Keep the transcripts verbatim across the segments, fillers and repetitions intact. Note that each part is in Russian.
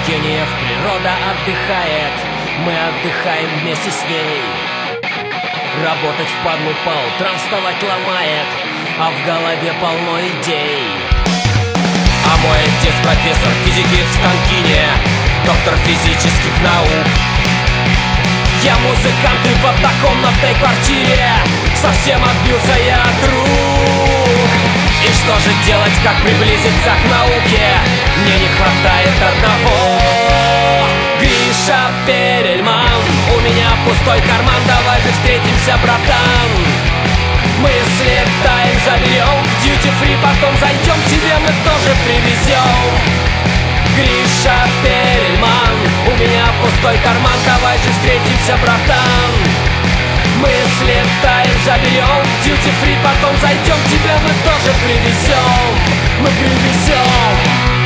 гениев природа отдыхает, мы отдыхаем вместе с ней. Работать впадлу по утрам, вставать ломает, а в голове полно идей. А мой отец профессор физики в Станкине, доктор физических наук. Я музыкант и в однокомнатной квартире совсем отбился я от рук. И что же делать, как приблизиться к науке? Мне не хватает одного. Гриша Перельман, у меня пустой карман, давай же встретимся, братан. Мы слетаем, заберем в дьюти-фри, потом зайдем, тебе мы тоже привезем. Гриша Перельман, у меня пустой карман, давай же встретимся, братан. Мы слетаем, заберем в дьюти-фри, потом зайдем, тебя мы тоже привезем. Мы привезем.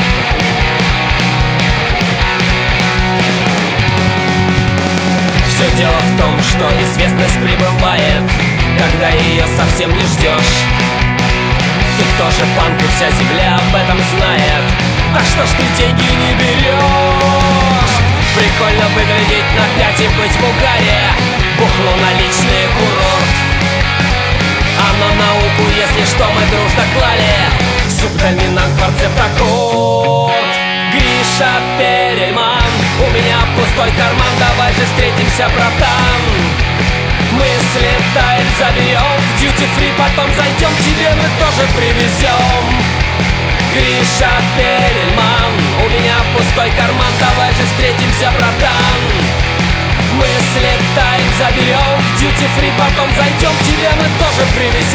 Все дело в том, что известность прибывает, когда ее совсем не ждешь. Ты тоже панк, и вся земля об этом знает. Так что ж ты деньги не берешь? Прикольно выглядеть на пять и быть в угаре. Бухло наличный курорт. А на науку, если что, мы дружно клали субдоминант, кварцепт, аккорд. Гриша Перельман, у меня пустой карман, давай же встретимся, братан. Мы слетаем, заберем в дьюти-фри, потом зайдем, тебе мы тоже привезем. Гриша Перельман, у меня пустой карман, давай же встретимся, братан. Мы слетаем, заберем в дьюти-фри, потом зайдем, тебе мы тоже привезем.